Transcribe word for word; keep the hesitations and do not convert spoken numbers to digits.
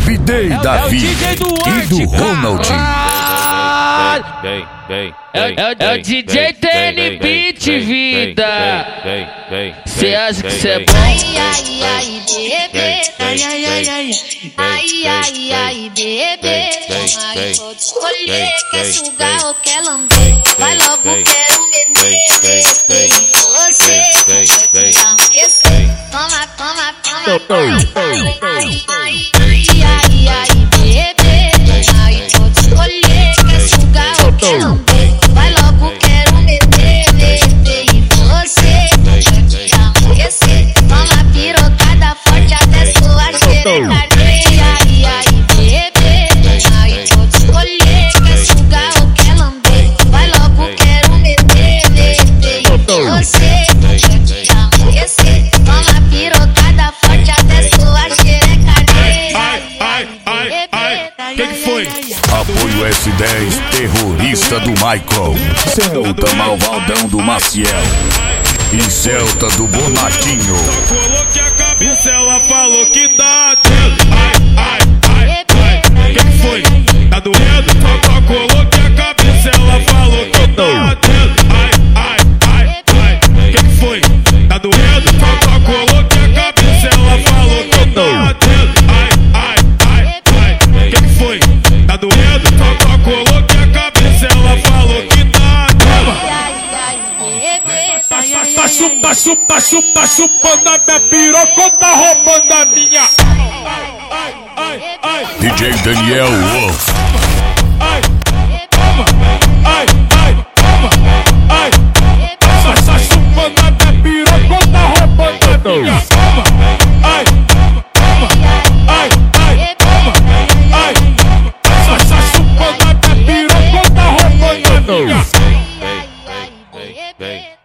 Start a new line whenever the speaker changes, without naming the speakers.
B-Day Davi e do Ronald.
É o D J T N Beat, vida. Cê acha que cê é bom?
Ai, ai, ai, bebê. Ai, ai, ai, ai. Ai, ai, ai, bebê. Ai, pode escolher, quer sugar ou quer lamber. Vai logo, quero beber. Você quer aquecer. Toma, toma, toma, toma. Ai, ai, ai, ai, ai, bebê. Ai, pode escolher, quer sugar ou quer lamber. Vai logo, quero beber, beber. E você quer aquecer. Toma pirocada forte até sua xereca arder. Ai, ai, bebê. Ai, pode escolher, quer sugar ou quer lamber. Vai logo, quero beber, beber. E você quer aquecer. Toma pirocada forte até sua xereca arder.
Ai, ai, ai, ai, quem foi?
Apoio S dez, terrorista do Michael. Celta malvadão do Maciel. E Celta do Bonatinho.
Só coloquei a cabeça, ela falou que tá doendo. Ai, ai, ai, ai, quem foi? Tá doendo? Só, só coloquei a cabeça, ela falou que tá doendo. Ai, ai, ai, ai, quem foi? Tá doendo? Só, só coloquei a cabeça, ela falou que tá doendo. Ai, ai, ai, ai, quem foi? Tá doendo? Só, só coloquei a cabeça, ela falou que tá doendo. Tá chupa, chupa, chupa, chupando a minha piroca, tá roubando a minha. Ai, ai, ai,
D J Daniel Wolf.
ai, toma, ai, ai, toma, ai, tá, tá chupando a minha piroca, tá roubando a minha. Toma, ai, toma, ai, ai, toma, ai, tá, tá chupando a minha piroca, tá roubando a minha.